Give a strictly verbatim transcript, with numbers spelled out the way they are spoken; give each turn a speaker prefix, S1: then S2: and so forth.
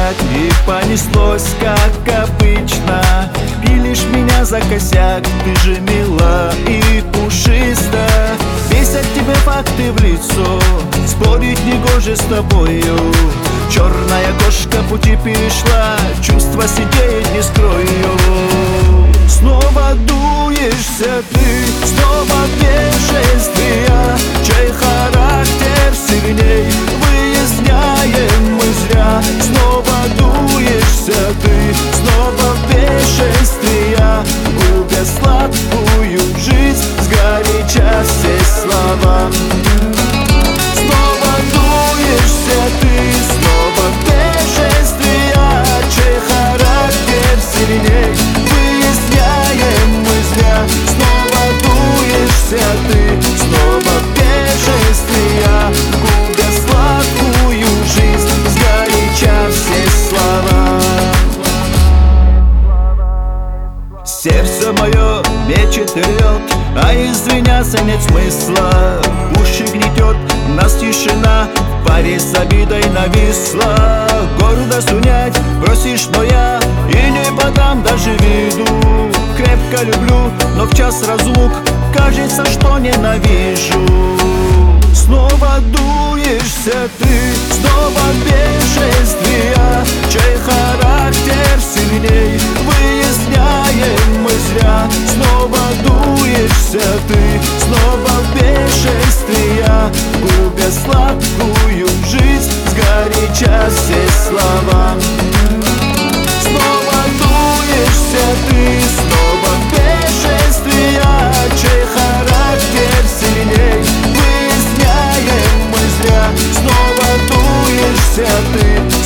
S1: так и понеслось, как обычно. Пилишь меня за косяк, ты же мила и пушиста. Бесят тебе факты в лицо, спорить не гоже с тобою. Черная кошка пути перешла, чувства сидеть не скрою. Снова дуешься ты, снова бешенствия. Чей характер сильней, выясняем мы зря. Снова дуешься ты, снова бешенствия, губя сладкую жизнь, сгоряча все слова. Снова дуешься ты, снова бешенствия. Чей характер сильней, выясняем мы зря. Снова дуешься ты, снова бешенствия, губя сладкую жизнь, сгоряча все слова. Сердце мое мечет и рвет, а извиняться нет смысла. Уши гнетет, нас тишина, в паре с обидой нависла. Гордость унять просишь, но я и не подам даже виду. Крепко люблю, но в час разлук кажется, что ненавижу. Снова дуешься ты, снова бешенствия. Чей характер сильней, выясняем мы зря. Снова дуешься ты, снова бешенствия, губя сладкую жизнь, сгоряча все слова. Снова дуешься ты, снова бешенствия. Чей характер сильней, выясняем мы зря. Снова дуешься ты,